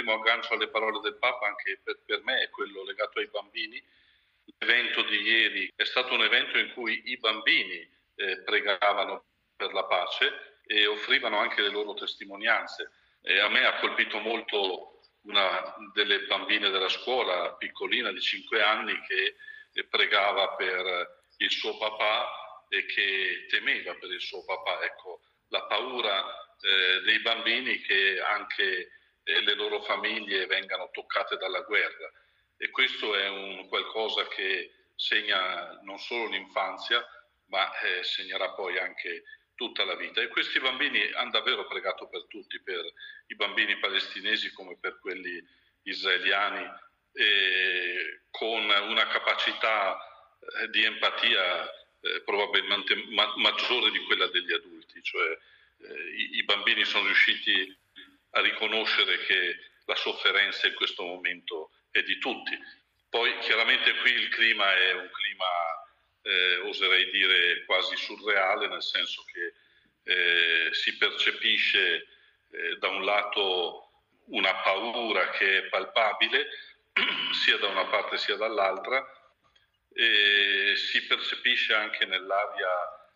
primo aggancio alle parole del Papa, anche per me, è quello legato ai bambini. L'evento di ieri è stato un evento in cui i bambini pregavano per la pace e offrivano anche le loro testimonianze. A me ha colpito molto una delle bambine della scuola, piccolina di 5 anni, che pregava per il suo papà e che temeva per il suo papà. Ecco, la paura dei bambini che anche le loro famiglie vengano toccate dalla guerra. E questo è un qualcosa che segna non solo l'infanzia, ma segnerà poi anche tutta la vita. E questi bambini hanno davvero pregato per tutti, per i bambini palestinesi come per quelli israeliani, con una capacità di empatia probabilmente maggiore di quella degli adulti. Cioè i bambini sono riusciti a riconoscere che la sofferenza in questo momento è di tutti. Poi chiaramente qui il clima è un clima oserei dire quasi surreale, nel senso che si percepisce da un lato una paura che è palpabile sia da una parte sia dall'altra, e si percepisce anche nell'aria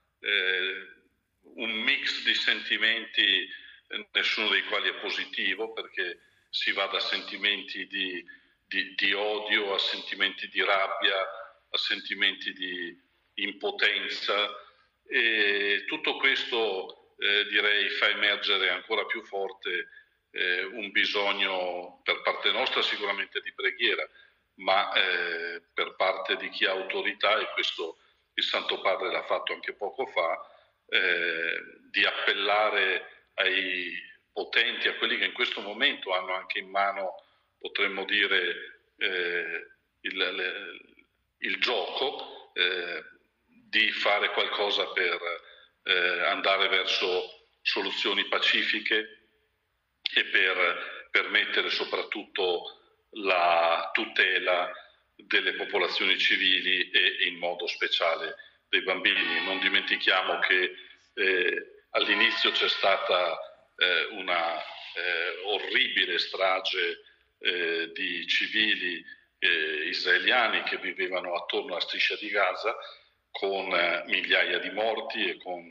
un mix di sentimenti, nessuno dei quali è positivo, perché si va da sentimenti di odio a sentimenti di rabbia, a sentimenti di impotenza, e tutto questo direi fa emergere ancora più forte un bisogno per parte nostra sicuramente di preghiera, ma per parte di chi ha autorità, e questo il Santo Padre l'ha fatto anche poco fa, di appellare ai potenti, a quelli che in questo momento hanno anche in mano, potremmo dire, il gioco, di fare qualcosa per andare verso soluzioni pacifiche e per permettere soprattutto la tutela delle popolazioni civili e in modo speciale dei bambini. Non dimentichiamo che all'inizio c'è stata una orribile strage di civili israeliani che vivevano attorno alla striscia di Gaza, con migliaia di morti e con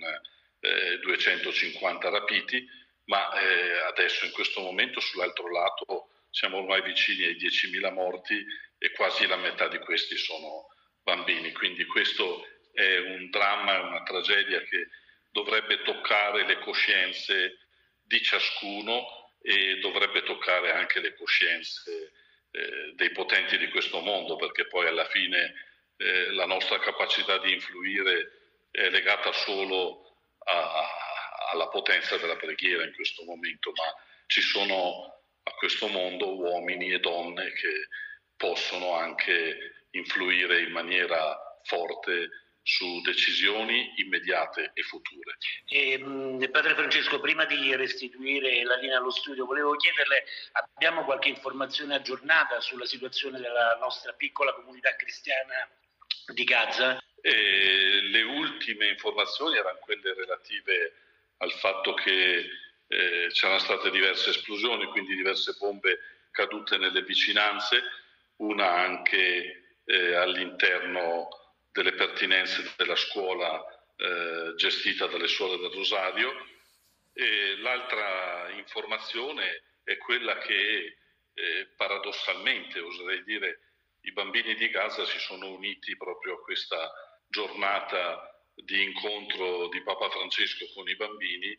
250 rapiti, ma adesso in questo momento sull'altro lato siamo ormai vicini ai 10.000 morti e quasi la metà di questi sono bambini. Quindi questo è un dramma, è una tragedia che dovrebbe toccare le coscienze di ciascuno e dovrebbe toccare anche le coscienze dei potenti di questo mondo, perché poi alla fine la nostra capacità di influire è legata solo alla potenza della preghiera in questo momento, ma ci sono a questo mondo uomini e donne che possono anche influire in maniera forte su decisioni immediate e future. Padre Francesco, prima di restituire la linea allo studio, volevo chiederle, abbiamo qualche informazione aggiornata sulla situazione della nostra piccola comunità cristiana di Gaza? Le ultime informazioni erano quelle relative al fatto che c'erano state diverse esplosioni, quindi diverse bombe cadute nelle vicinanze, una anche all'interno delle pertinenze della scuola gestita dalle Suore del Rosario, e l'altra informazione è quella che paradossalmente, oserei dire, i bambini di Gaza si sono uniti proprio a questa giornata di incontro di Papa Francesco con i bambini,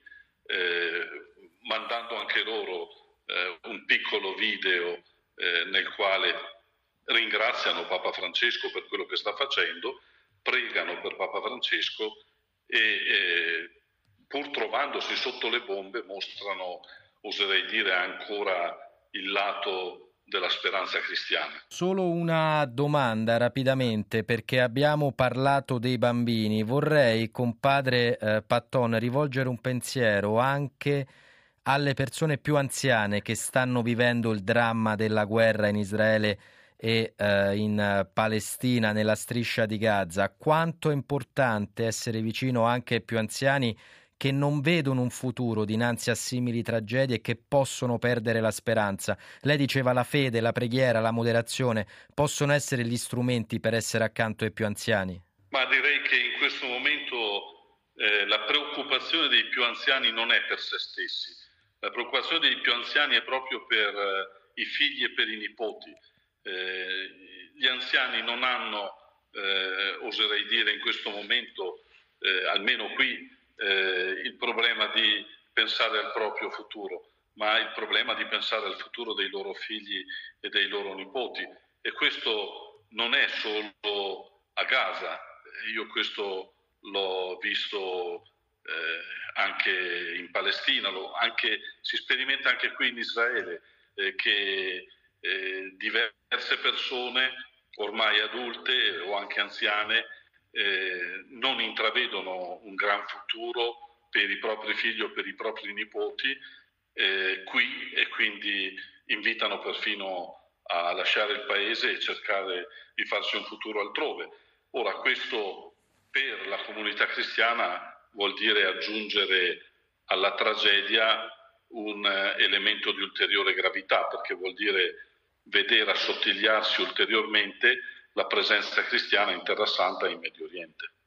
mandando anche loro un piccolo video nel quale ringraziano Papa Francesco per quello che sta facendo, pregano per Papa Francesco e pur trovandosi sotto le bombe mostrano, oserei dire, ancora il lato della speranza cristiana. Solo una domanda rapidamente, perché abbiamo parlato dei bambini. Vorrei, compadre Patton, rivolgere un pensiero anche alle persone più anziane che stanno vivendo il dramma della guerra in Israele e in Palestina, nella striscia di Gaza. Quanto è importante essere vicino anche ai più anziani che non vedono un futuro dinanzi a simili tragedie e che possono perdere la speranza. Lei diceva la fede, la preghiera, la moderazione possono essere gli strumenti per essere accanto ai più anziani? Ma direi che in questo momento la preoccupazione dei più anziani non è per se stessi, la preoccupazione dei più anziani è proprio per i figli e per i nipoti. Gli anziani non hanno, oserei dire in questo momento, almeno qui, il problema di pensare al proprio futuro, ma il problema di pensare al futuro dei loro figli e dei loro nipoti. E questo non è solo a Gaza, io questo l'ho visto anche in Palestina, si sperimenta anche qui in Israele, che diverse persone ormai adulte o anche anziane non intravedono un gran futuro per i propri figli o per i propri nipoti qui, e quindi invitano perfino a lasciare il paese e cercare di farsi un futuro altrove. Ora, questo per la comunità cristiana vuol dire aggiungere alla tragedia un elemento di ulteriore gravità, perché vuol dire vedere assottigliarsi ulteriormente la presenza cristiana in Terra Santa e in Medio Oriente.